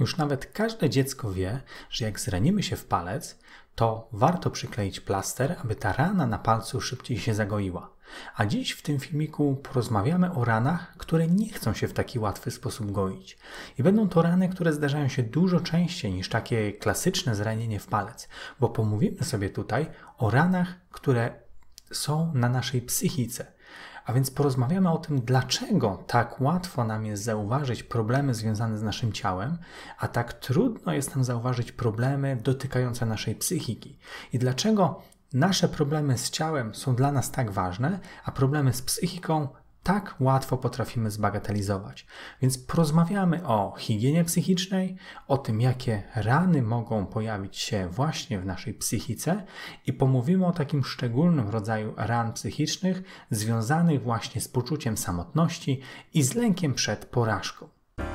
Już nawet każde dziecko wie, że jak zranimy się w palec, to warto przykleić plaster, aby ta rana na palcu szybciej się zagoiła. A dziś w tym filmiku porozmawiamy o ranach, które nie chcą się w taki łatwy sposób goić. I będą to rany, które zdarzają się dużo częściej niż takie klasyczne zranienie w palec, bo pomówimy sobie tutaj o ranach, które są na naszej psychice. A więc porozmawiamy o tym, dlaczego tak łatwo nam jest zauważyć problemy związane z naszym ciałem, a tak trudno jest nam zauważyć problemy dotykające naszej psychiki. I dlaczego nasze problemy z ciałem są dla nas tak ważne, a problemy z psychiką tak łatwo potrafimy zbagatelizować. Więc porozmawiamy o higienie psychicznej, o tym, jakie rany mogą pojawić się właśnie w naszej psychice i pomówimy o takim szczególnym rodzaju ran psychicznych związanych właśnie z poczuciem samotności i z lękiem przed porażką.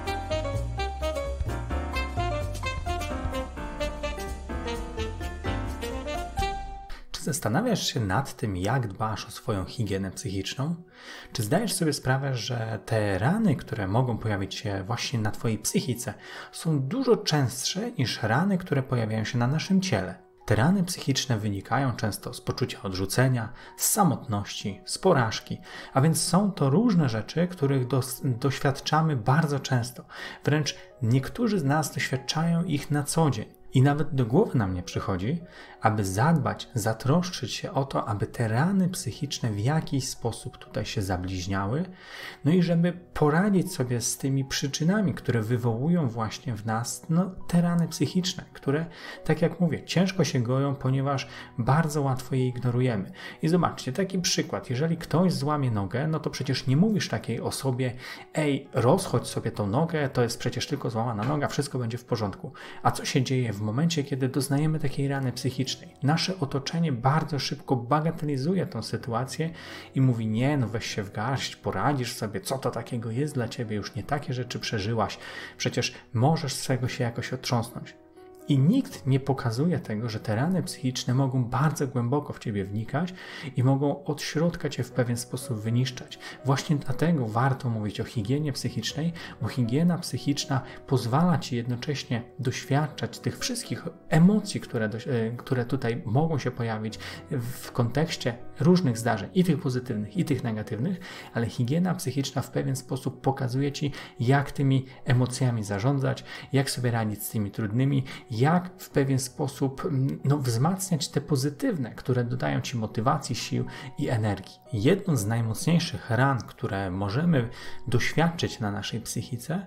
Zastanawiasz się nad tym, jak dbasz o swoją higienę psychiczną? Czy zdajesz sobie sprawę, że te rany, które mogą pojawić się właśnie na Twojej psychice, są dużo częstsze niż rany, które pojawiają się na naszym ciele? Te rany psychiczne wynikają często z poczucia odrzucenia, z samotności, z porażki, a więc są to różne rzeczy, których doświadczamy bardzo często. Wręcz niektórzy z nas doświadczają ich na co dzień. I nawet do głowy nam nie przychodzi, aby zadbać, zatroszczyć się o to, aby te rany psychiczne w jakiś sposób tutaj się zabliźniały, no i żeby poradzić sobie z tymi przyczynami, które wywołują właśnie w nas te rany psychiczne, które, tak jak mówię, ciężko się goją, ponieważ bardzo łatwo je ignorujemy. I zobaczcie, taki przykład, jeżeli ktoś złamie nogę, no to przecież nie mówisz takiej osobie: ej, rozchodź sobie tą nogę, to jest przecież tylko złamana noga, wszystko będzie w porządku. A co się dzieje w momencie, kiedy doznajemy takiej rany psychicznej? Nasze otoczenie bardzo szybko bagatelizuje tą sytuację i mówi: nie, no weź się w garść, poradzisz sobie, co to takiego jest dla ciebie, już nie takie rzeczy przeżyłaś, przecież możesz z tego się jakoś otrząsnąć. I nikt nie pokazuje tego, że te rany psychiczne mogą bardzo głęboko w ciebie wnikać i mogą od środka cię w pewien sposób wyniszczać. Właśnie dlatego warto mówić o higienie psychicznej, bo higiena psychiczna pozwala ci jednocześnie doświadczać tych wszystkich emocji, które tutaj mogą się pojawić w kontekście różnych zdarzeń, i tych pozytywnych, i tych negatywnych, ale higiena psychiczna w pewien sposób pokazuje ci, jak tymi emocjami zarządzać, jak sobie radzić z tymi trudnymi, jak w pewien sposób wzmacniać te pozytywne, które dodają ci motywacji, sił i energii. Jedną z najmocniejszych ran, które możemy doświadczyć na naszej psychice,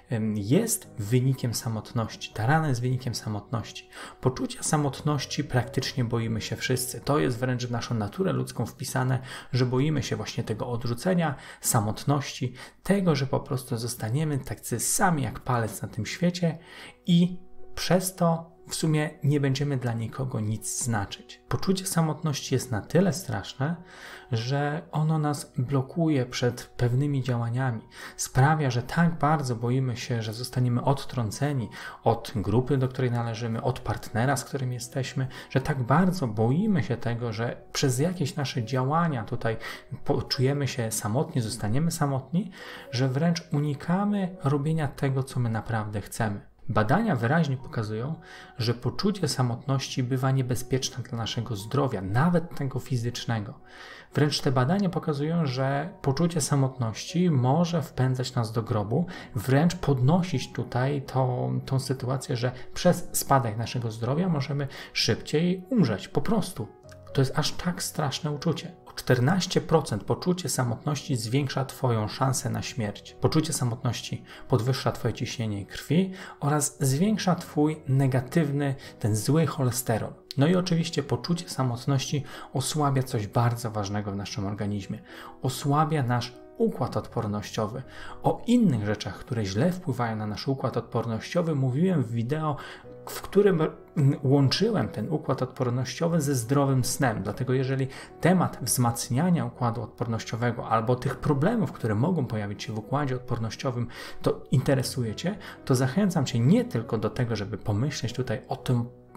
jest wynikiem samotności. Ta rana jest wynikiem samotności. Poczucia samotności praktycznie boimy się wszyscy. To jest wręcz w naszą naturę ludzką wpisane, że boimy się właśnie tego odrzucenia, samotności, tego, że po prostu zostaniemy tacy sami jak palec na tym świecie i przez to w sumie nie będziemy dla nikogo nic znaczyć. Poczucie samotności jest na tyle straszne, że ono nas blokuje przed pewnymi działaniami. Sprawia, że tak bardzo boimy się, że zostaniemy odtrąceni od grupy, do której należymy, od partnera, z którym jesteśmy, że tak bardzo boimy się tego, że przez jakieś nasze działania tutaj poczujemy się samotni, zostaniemy samotni, że wręcz unikamy robienia tego, co my naprawdę chcemy. Badania wyraźnie pokazują, że poczucie samotności bywa niebezpieczne dla naszego zdrowia, nawet tego fizycznego. Wręcz te badania pokazują, że poczucie samotności może wpędzać nas do grobu, wręcz podnosić tutaj tą sytuację, że przez spadek naszego zdrowia możemy szybciej umrzeć, po prostu. To jest aż tak straszne uczucie. O 14% poczucie samotności zwiększa Twoją szansę na śmierć. Poczucie samotności podwyższa Twoje ciśnienie krwi oraz zwiększa Twój negatywny, ten zły cholesterol. No i oczywiście poczucie samotności osłabia coś bardzo ważnego w naszym organizmie. Osłabia nasz układ odpornościowy. O innych rzeczach, które źle wpływają na nasz układ odpornościowy, mówiłem w wideo, w którym łączyłem ten układ odpornościowy ze zdrowym snem. Dlatego jeżeli temat wzmacniania układu odpornościowego albo tych problemów, które mogą pojawić się w układzie odpornościowym, to interesuje Cię, to zachęcam Cię nie tylko do tego, żeby pomyśleć tutaj o tym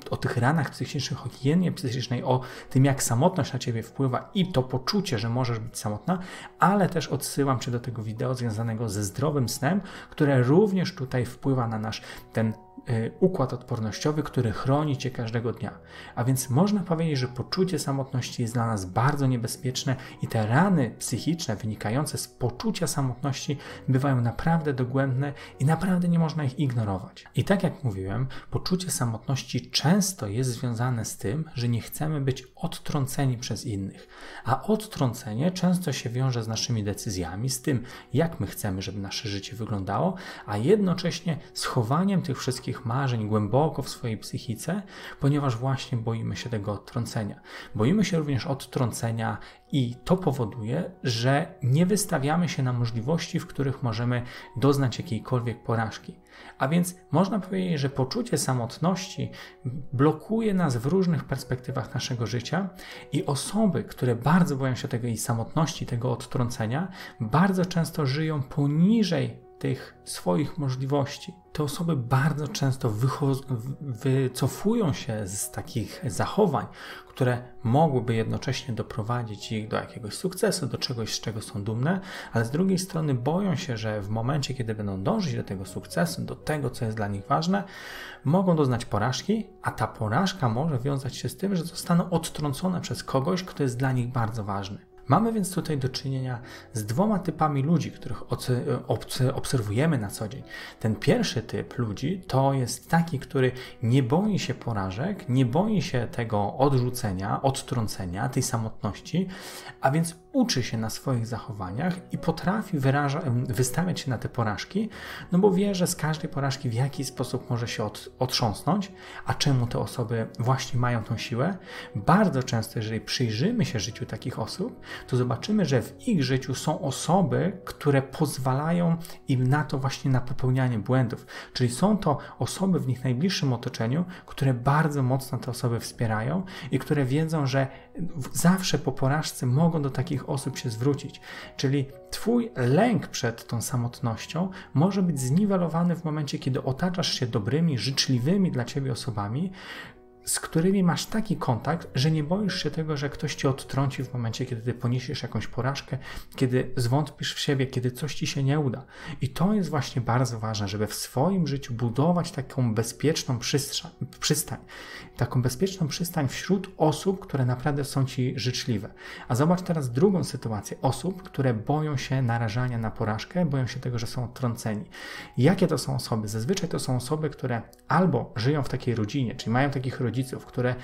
o tych ranach psychicznych, o higienie psychicznej, o tym, jak samotność na ciebie wpływa i to poczucie, że możesz być samotna, ale też odsyłam cię do tego wideo związanego ze zdrowym snem, które również tutaj wpływa na nasz ten układ odpornościowy, który chroni cię każdego dnia. A więc można powiedzieć, że poczucie samotności jest dla nas bardzo niebezpieczne i te rany psychiczne wynikające z poczucia samotności bywają naprawdę dogłębne i naprawdę nie można ich ignorować. I tak jak mówiłem, poczucie samotności często jest związane z tym, że nie chcemy być odtrąceni przez innych. A odtrącenie często się wiąże z naszymi decyzjami, z tym, jak my chcemy, żeby nasze życie wyglądało, a jednocześnie z chowaniem tych wszystkich marzeń głęboko w swojej psychice, ponieważ właśnie boimy się tego odtrącenia. Boimy się również odtrącenia i to powoduje, że nie wystawiamy się na możliwości, w których możemy doznać jakiejkolwiek porażki. A więc można powiedzieć, że poczucie samotności blokuje nas w różnych perspektywach naszego życia i osoby, które bardzo boją się tej samotności, tego odtrącenia, bardzo często żyją poniżej tych swoich możliwości. Te osoby bardzo często wycofują się z takich zachowań, które mogłyby jednocześnie doprowadzić ich do jakiegoś sukcesu, do czegoś, z czego są dumne, ale z drugiej strony boją się, że w momencie, kiedy będą dążyć do tego sukcesu, do tego, co jest dla nich ważne, mogą doznać porażki, a ta porażka może wiązać się z tym, że zostaną odtrącone przez kogoś, kto jest dla nich bardzo ważny. Mamy więc tutaj do czynienia z dwoma typami ludzi, których obserwujemy na co dzień. Ten pierwszy typ ludzi to jest taki, który nie boi się porażek, nie boi się tego odrzucenia, odtrącenia, tej samotności, a więc uczy się na swoich zachowaniach i potrafi wystawiać się na te porażki, no bo wie, że z każdej porażki w jakiś sposób może się otrząsnąć. A czemu te osoby właśnie mają tą siłę? Bardzo często, jeżeli przyjrzymy się życiu takich osób, to zobaczymy, że w ich życiu są osoby, które pozwalają im na to właśnie na popełnianie błędów. Czyli są to osoby w ich najbliższym otoczeniu, które bardzo mocno te osoby wspierają i które wiedzą, że zawsze po porażce mogą do takich osób się zwrócić. Czyli twój lęk przed tą samotnością może być zniwelowany w momencie, kiedy otaczasz się dobrymi, życzliwymi dla ciebie osobami, z którymi masz taki kontakt, że nie boisz się tego, że ktoś cię odtrąci w momencie, kiedy ty poniesiesz jakąś porażkę, kiedy zwątpisz w siebie, kiedy coś ci się nie uda. I to jest właśnie bardzo ważne, żeby w swoim życiu budować taką bezpieczną przystań. Taką bezpieczną przystań wśród osób, które naprawdę są ci życzliwe. A zobacz teraz drugą sytuację osób, które boją się narażania na porażkę, boją się tego, że są odtrąceni. Jakie to są osoby? Zazwyczaj to są osoby, które albo żyją w takiej rodzinie, czyli mają takich rodziców, które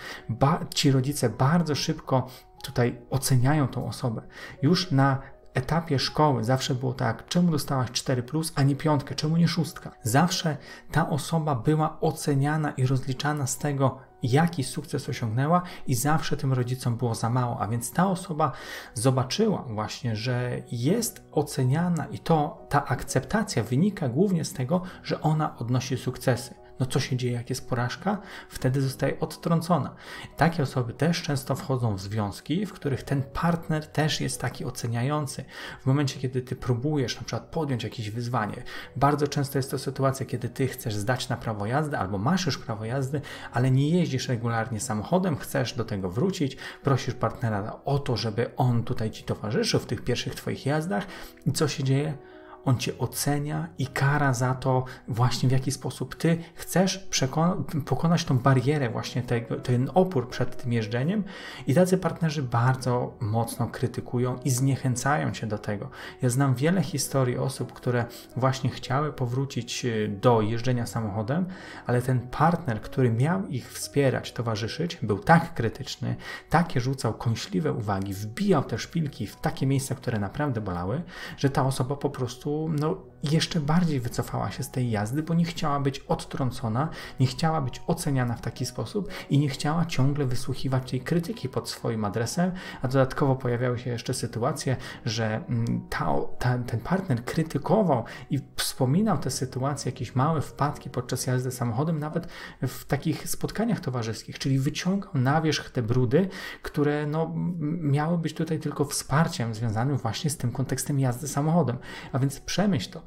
ci rodzice bardzo szybko tutaj oceniają tą osobę. Już na etapie szkoły zawsze było tak, czemu dostałaś 4+, a nie 5, czemu nie 6? Zawsze ta osoba była oceniana i rozliczana z tego, jaki sukces osiągnęła i zawsze tym rodzicom było za mało, a więc ta osoba zobaczyła właśnie, że jest oceniana i ta akceptacja wynika głównie z tego, że ona odnosi sukcesy. No co się dzieje, jak jest porażka? Wtedy zostaje odtrącona. Takie osoby też często wchodzą w związki, w których ten partner też jest taki oceniający. W momencie, kiedy ty próbujesz na przykład podjąć jakieś wyzwanie, bardzo często jest to sytuacja, kiedy ty chcesz zdać na prawo jazdy albo masz już prawo jazdy, ale nie jeździsz regularnie samochodem, chcesz do tego wrócić, prosisz partnera o to, żeby on tutaj ci towarzyszył w tych pierwszych twoich jazdach i co się dzieje? On cię ocenia i kara za to właśnie w jaki sposób ty chcesz pokonać tą barierę, właśnie ten opór przed tym jeżdżeniem i tacy partnerzy bardzo mocno krytykują i zniechęcają cię do tego. Ja znam wiele historii osób, które właśnie chciały powrócić do jeżdżenia samochodem, ale ten partner, który miał ich wspierać, towarzyszyć, był tak krytyczny, takie rzucał kąśliwe uwagi, wbijał te szpilki w takie miejsca, które naprawdę bolały, że ta osoba po prostu jeszcze bardziej wycofała się z tej jazdy, bo nie chciała być odtrącona, nie chciała być oceniana w taki sposób i nie chciała ciągle wysłuchiwać tej krytyki pod swoim adresem, a dodatkowo pojawiały się jeszcze sytuacje, że ten partner krytykował i wspominał te sytuacje, jakieś małe wpadki podczas jazdy samochodem, nawet w takich spotkaniach towarzyskich, czyli wyciągał na wierzch te brudy, które miały być tutaj tylko wsparciem związanym właśnie z tym kontekstem jazdy samochodem. A więc przemyśl to.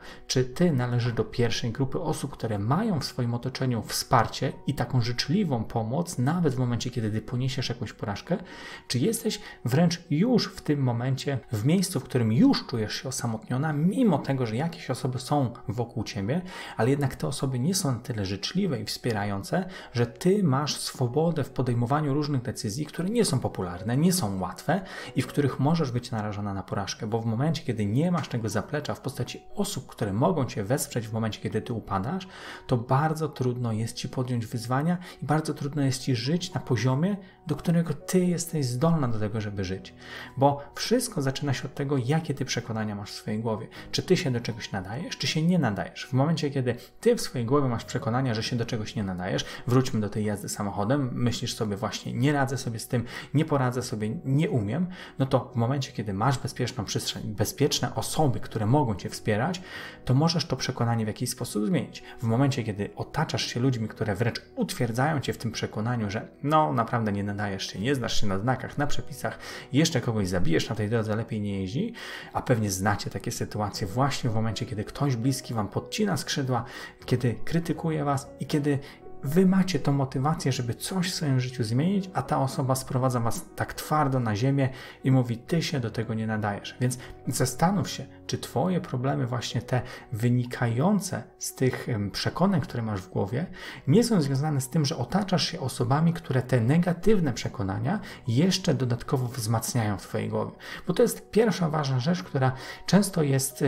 czy ty należysz do pierwszej grupy osób, które mają w swoim otoczeniu wsparcie i taką życzliwą pomoc, nawet w momencie, kiedy ty poniesiesz jakąś porażkę, czy jesteś wręcz już w tym momencie w miejscu, w którym już czujesz się osamotniona, mimo tego, że jakieś osoby są wokół ciebie, ale jednak te osoby nie są na tyle życzliwe i wspierające, że ty masz swobodę w podejmowaniu różnych decyzji, które nie są popularne, nie są łatwe i w których możesz być narażona na porażkę, bo w momencie, kiedy nie masz tego zaplecza w postaci osób, które mogą cię wesprzeć w momencie, kiedy ty upadasz, to bardzo trudno jest ci podjąć wyzwania i bardzo trudno jest ci żyć na poziomie, do którego ty jesteś zdolna do tego, żeby żyć. Bo wszystko zaczyna się od tego, jakie ty przekonania masz w swojej głowie. Czy ty się do czegoś nadajesz, czy się nie nadajesz. W momencie, kiedy ty w swojej głowie masz przekonania, że się do czegoś nie nadajesz, wróćmy do tej jazdy samochodem, myślisz sobie właśnie, nie radzę sobie z tym, nie poradzę sobie, nie umiem, no to w momencie, kiedy masz bezpieczną przestrzeń, bezpieczne osoby, które mogą cię wspierać, to możesz to przekonanie w jakiś sposób zmienić. W momencie, kiedy otaczasz się ludźmi, które wręcz utwierdzają cię w tym przekonaniu, że no naprawdę nie nadajesz się, nie znasz się na znakach, na przepisach, jeszcze kogoś zabijesz na tej drodze, lepiej nie jeździ, a pewnie znacie takie sytuacje właśnie w momencie, kiedy ktoś bliski wam podcina skrzydła, kiedy krytykuje was i kiedy wy macie tą motywację, żeby coś w swoim życiu zmienić, a ta osoba sprowadza was tak twardo na ziemię i mówi, ty się do tego nie nadajesz. Więc zastanów się, czy twoje problemy właśnie te wynikające z tych przekonań, które masz w głowie, nie są związane z tym, że otaczasz się osobami, które te negatywne przekonania jeszcze dodatkowo wzmacniają w twojej głowie. Bo to jest pierwsza ważna rzecz, która często jest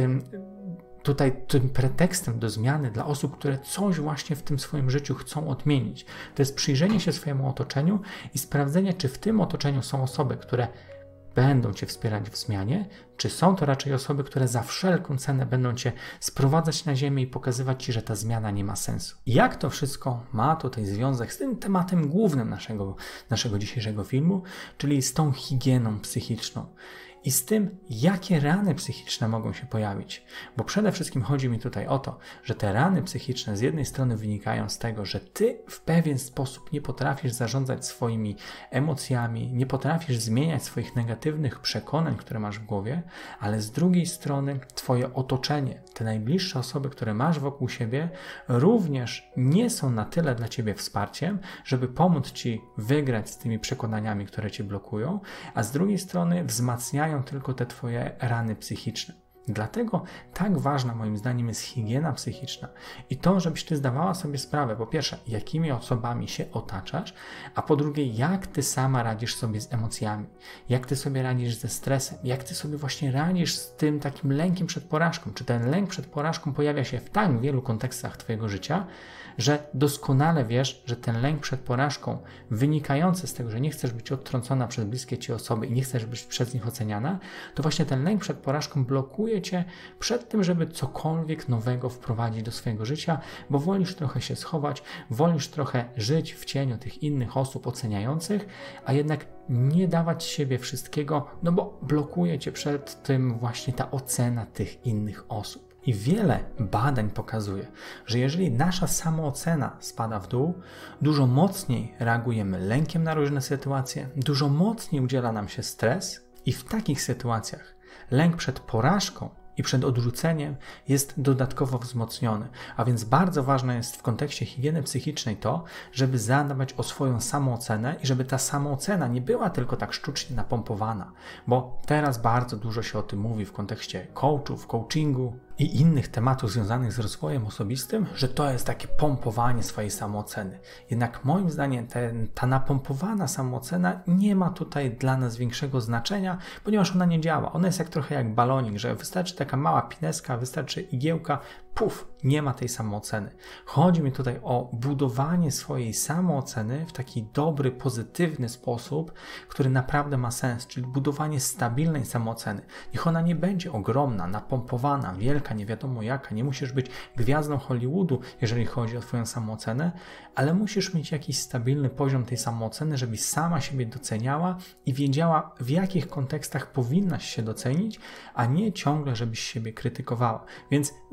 tutaj tym pretekstem do zmiany dla osób, które coś właśnie w tym swoim życiu chcą odmienić. To jest przyjrzenie się swojemu otoczeniu i sprawdzenie, czy w tym otoczeniu są osoby, które będą cię wspierać w zmianie, czy są to raczej osoby, które za wszelką cenę będą cię sprowadzać na ziemię i pokazywać ci, że ta zmiana nie ma sensu. Jak to wszystko ma tutaj związek z tym tematem głównym naszego dzisiejszego filmu, czyli z tą higieną psychiczną. I z tym, jakie rany psychiczne mogą się pojawić. Bo przede wszystkim chodzi mi tutaj o to, że te rany psychiczne z jednej strony wynikają z tego, że ty w pewien sposób nie potrafisz zarządzać swoimi emocjami, nie potrafisz zmieniać swoich negatywnych przekonań, które masz w głowie, ale z drugiej strony twoje otoczenie, te najbliższe osoby, które masz wokół siebie, również nie są na tyle dla ciebie wsparciem, żeby pomóc ci wygrać z tymi przekonaniami, które cię blokują, a z drugiej strony wzmacniają tylko te twoje rany psychiczne. Dlatego tak ważna moim zdaniem jest higiena psychiczna i to, żebyś ty zdawała sobie sprawę, po pierwsze, jakimi osobami się otaczasz, a po drugie, jak ty sama radzisz sobie z emocjami, jak ty sobie radzisz ze stresem, jak ty sobie właśnie radzisz z tym takim lękiem przed porażką. Czy ten lęk przed porażką pojawia się w tak wielu kontekstach twojego życia, że doskonale wiesz, że ten lęk przed porażką wynikający z tego, że nie chcesz być odtrącona przez bliskie ci osoby i nie chcesz być przez nich oceniana, to właśnie ten lęk przed porażką blokuje cię przed tym, żeby cokolwiek nowego wprowadzić do swojego życia, bo wolisz trochę się schować, wolisz trochę żyć w cieniu tych innych osób oceniających, a jednak nie dawać siebie wszystkiego, no bo blokuje cię przed tym właśnie ta ocena tych innych osób. I wiele badań pokazuje, że jeżeli nasza samoocena spada w dół, dużo mocniej reagujemy lękiem na różne sytuacje, dużo mocniej udziela nam się stres i w takich sytuacjach lęk przed porażką i przed odrzuceniem jest dodatkowo wzmocniony. A więc bardzo ważne jest w kontekście higieny psychicznej to, żeby zadbać o swoją samoocenę i żeby ta samoocena nie była tylko tak sztucznie napompowana. Bo teraz bardzo dużo się o tym mówi w kontekście coachów, coachingu i innych tematów związanych z rozwojem osobistym, że to jest takie pompowanie swojej samooceny. Jednak moim zdaniem ta napompowana samoocena nie ma tutaj dla nas większego znaczenia, ponieważ ona nie działa. Ona jest trochę jak balonik, że wystarczy taka mała pineska, wystarczy igiełka, puf, nie ma tej samooceny. Chodzi mi tutaj o budowanie swojej samooceny w taki dobry, pozytywny sposób, który naprawdę ma sens, czyli budowanie stabilnej samooceny. Niech ona nie będzie ogromna, napompowana, wielka, nie wiadomo jaka, nie musisz być gwiazdą Hollywoodu, jeżeli chodzi o twoją samoocenę, ale musisz mieć jakiś stabilny poziom tej samooceny, żebyś sama siebie doceniała i wiedziała, w jakich kontekstach powinnaś się docenić, a nie ciągle, żebyś siebie krytykowała. Więc zadbanie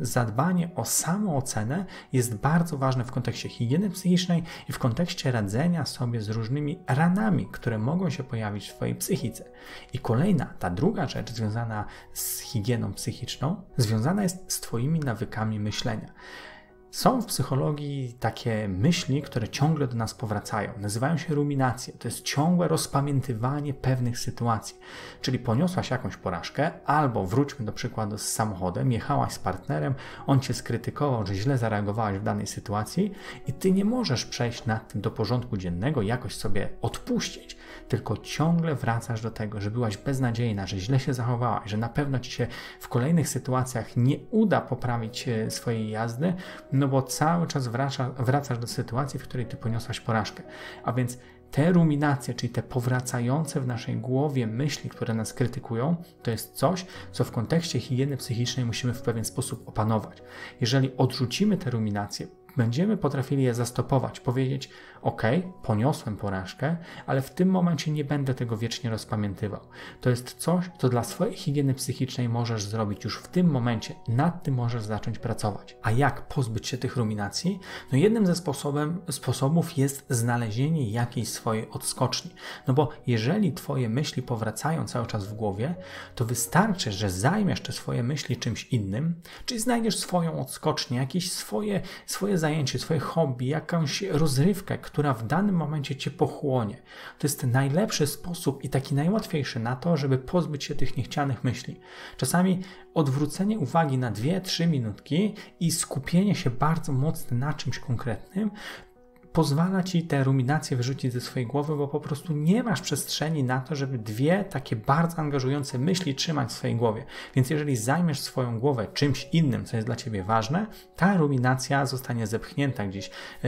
zadbanie o samoocenę jest bardzo ważne w kontekście higieny psychicznej i w kontekście radzenia sobie z różnymi ranami, które mogą się pojawić w twojej psychice. I kolejna, ta druga rzecz związana z higieną psychiczną, związana jest z twoimi nawykami myślenia. Są w psychologii takie myśli, które ciągle do nas powracają. Nazywają się ruminacje. To jest ciągłe rozpamiętywanie pewnych sytuacji. Czyli poniosłaś jakąś porażkę, albo wróćmy do przykładu z samochodem, jechałaś z partnerem, on cię skrytykował, że źle zareagowałaś w danej sytuacji i ty nie możesz przejść nad tym do porządku dziennego, jakoś sobie odpuścić, tylko ciągle wracasz do tego, że byłaś beznadziejna, że źle się zachowałaś, że na pewno ci się w kolejnych sytuacjach nie uda poprawić swojej jazdy, no bo cały czas wracasz do sytuacji, w której ty poniosłaś porażkę. A więc te ruminacje, czyli te powracające w naszej głowie myśli, które nas krytykują, to jest coś, co w kontekście higieny psychicznej musimy w pewien sposób opanować. Jeżeli odrzucimy te ruminacje, będziemy potrafili je zastopować, powiedzieć: ok, poniosłem porażkę, ale w tym momencie nie będę tego wiecznie rozpamiętywał. To jest coś, co dla swojej higieny psychicznej możesz zrobić już w tym momencie. Nad tym możesz zacząć pracować. A jak pozbyć się tych ruminacji? No jednym ze sposobów jest znalezienie jakiejś swojej odskoczni. No bo jeżeli twoje myśli powracają cały czas w głowie, to wystarczy, że zajmiesz te swoje myśli czymś innym, czyli znajdziesz swoją odskocznię, jakieś swoje zajęcie, swoje hobby, jakąś rozrywkę, która w danym momencie cię pochłonie. To jest najlepszy sposób i taki najłatwiejszy na to, żeby pozbyć się tych niechcianych myśli. Czasami odwrócenie uwagi na 2-3 minutki i skupienie się bardzo mocno na czymś konkretnym pozwala ci te ruminacje wyrzucić ze swojej głowy, bo po prostu nie masz przestrzeni na to, żeby dwie takie bardzo angażujące myśli trzymać w swojej głowie. Więc jeżeli zajmiesz swoją głowę czymś innym, co jest dla ciebie ważne, ta ruminacja zostanie zepchnięta gdzieś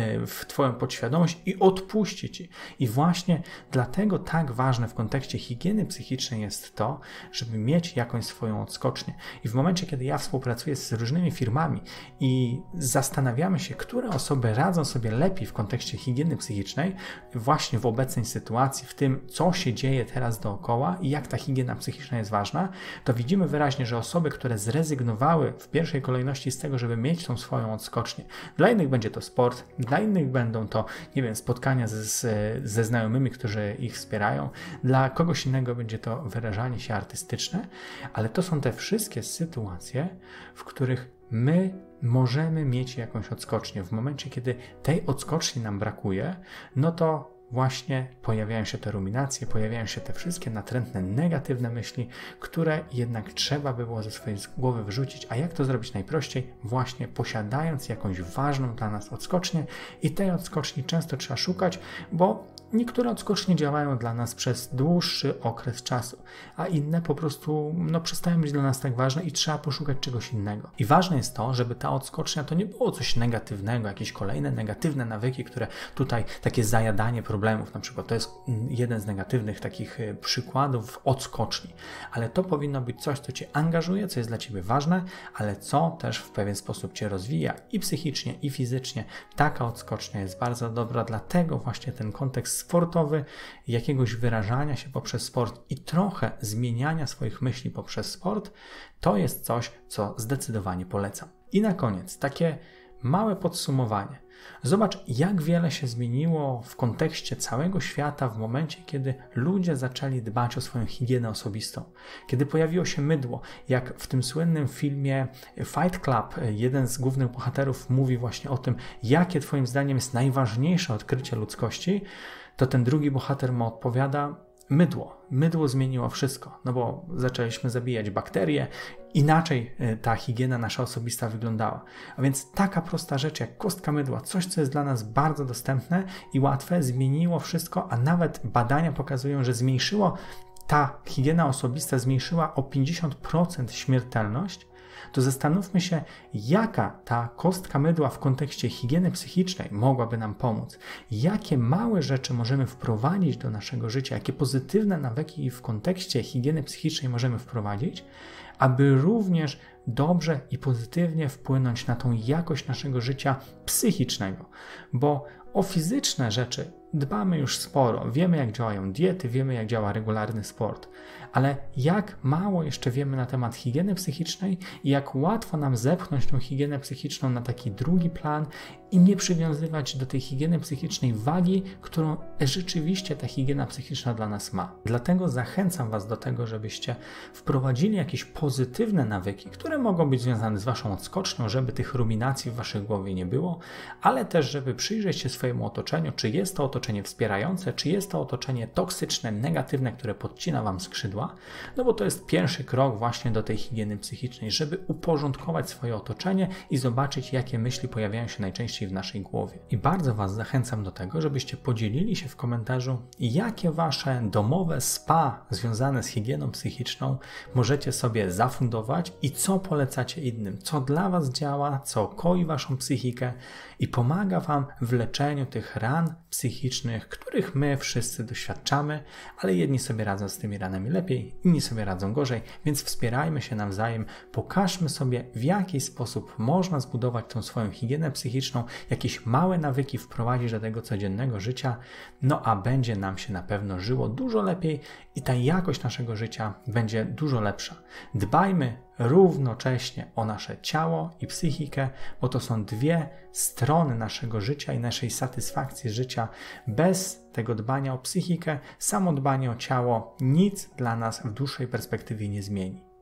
w twoją podświadomość i odpuści ci. I właśnie dlatego tak ważne w kontekście higieny psychicznej jest to, żeby mieć jakąś swoją odskocznię. I w momencie, kiedy ja współpracuję z różnymi firmami i zastanawiamy się, które osoby radzą sobie lepiej w kontekście higieny psychicznej, właśnie w obecnej sytuacji, w tym, co się dzieje teraz dookoła i jak ta higiena psychiczna jest ważna, to widzimy wyraźnie, że osoby, które zrezygnowały w pierwszej kolejności z tego, żeby mieć tą swoją odskocznię, dla innych będzie to sport, dla innych będą to, nie wiem, spotkania ze znajomymi, którzy ich wspierają, dla kogoś innego będzie to wyrażanie się artystyczne, ale to są te wszystkie sytuacje, w których my możemy mieć jakąś odskocznię. W momencie, kiedy tej odskoczni nam brakuje, no to właśnie pojawiają się te ruminacje, pojawiają się te wszystkie natrętne, negatywne myśli, które jednak trzeba by było ze swojej głowy wyrzucić. A jak to zrobić najprościej? Właśnie posiadając jakąś ważną dla nas odskocznię i tej odskoczni często trzeba szukać, bo niektóre odskocznie działają dla nas przez dłuższy okres czasu, a inne po prostu przestają być dla nas tak ważne i trzeba poszukać czegoś innego. I ważne jest to, żeby ta odskocznia to nie było coś negatywnego, jakieś kolejne negatywne nawyki, które tutaj, takie zajadanie problemów na przykład, to jest jeden z negatywnych takich przykładów odskoczni, ale to powinno być coś, co cię angażuje, co jest dla ciebie ważne, ale co też w pewien sposób cię rozwija i psychicznie, i fizycznie. Taka odskocznia jest bardzo dobra, dlatego właśnie ten kontekst sportowy, jakiegoś wyrażania się poprzez sport i trochę zmieniania swoich myśli poprzez sport, to jest coś, co zdecydowanie polecam. I na koniec takie małe podsumowanie. Zobacz, jak wiele się zmieniło w kontekście całego świata w momencie, kiedy ludzie zaczęli dbać o swoją higienę osobistą. Kiedy pojawiło się mydło, jak w tym słynnym filmie Fight Club, jeden z głównych bohaterów mówi właśnie o tym, jakie twoim zdaniem jest najważniejsze odkrycie ludzkości, to ten drugi bohater mu odpowiada: mydło. Mydło zmieniło wszystko, no bo zaczęliśmy zabijać bakterie, inaczej ta higiena nasza osobista wyglądała. A więc taka prosta rzecz jak kostka mydła, coś, co jest dla nas bardzo dostępne i łatwe, zmieniło wszystko, a nawet badania pokazują, że ta higiena osobista zmniejszyła o 50% śmiertelność. To zastanówmy się, jaka ta kostka mydła w kontekście higieny psychicznej mogłaby nam pomóc. Jakie małe rzeczy możemy wprowadzić do naszego życia, jakie pozytywne nawyki w kontekście higieny psychicznej możemy wprowadzić, aby również dobrze i pozytywnie wpłynąć na tą jakość naszego życia psychicznego, bo o fizyczne rzeczy dbamy już sporo, wiemy jak działają diety, wiemy jak działa regularny sport, ale jak mało jeszcze wiemy na temat higieny psychicznej i jak łatwo nam zepchnąć tą higienę psychiczną na taki drugi plan i nie przywiązywać do tej higieny psychicznej wagi, którą rzeczywiście ta higiena psychiczna dla nas ma. Dlatego zachęcam Was do tego, żebyście wprowadzili jakieś pozytywne nawyki, które mogą być związane z Waszą odskocznią, żeby tych ruminacji w Waszej głowie nie było, ale też, żeby przyjrzeć się swojemu otoczeniu, czy jest to otoczenie wspierające, czy jest to otoczenie toksyczne, negatywne, które podcina Wam skrzydła, no bo to jest pierwszy krok właśnie do tej higieny psychicznej, żeby uporządkować swoje otoczenie i zobaczyć, jakie myśli pojawiają się najczęściej w naszej głowie. I bardzo Was zachęcam do tego, żebyście podzielili się w komentarzu, jakie Wasze domowe spa związane z higieną psychiczną możecie sobie zafundować i co polecacie innym, co dla Was działa, co koi Waszą psychikę i pomaga Wam w leczeniu tych ran psychicznych, których my wszyscy doświadczamy, ale jedni sobie radzą z tymi ranami lepiej, inni sobie radzą gorzej, więc wspierajmy się nawzajem, pokażmy sobie, w jaki sposób można zbudować tą swoją higienę psychiczną, jakieś małe nawyki wprowadzić do tego codziennego życia, no a będzie nam się na pewno żyło dużo lepiej i ta jakość naszego życia będzie dużo lepsza. Dbajmy równocześnie o nasze ciało i psychikę, bo to są dwie strony naszego życia i naszej satysfakcji życia. Bez tego dbania o psychikę, samo dbanie o ciało nic dla nas w dłuższej perspektywie nie zmieni.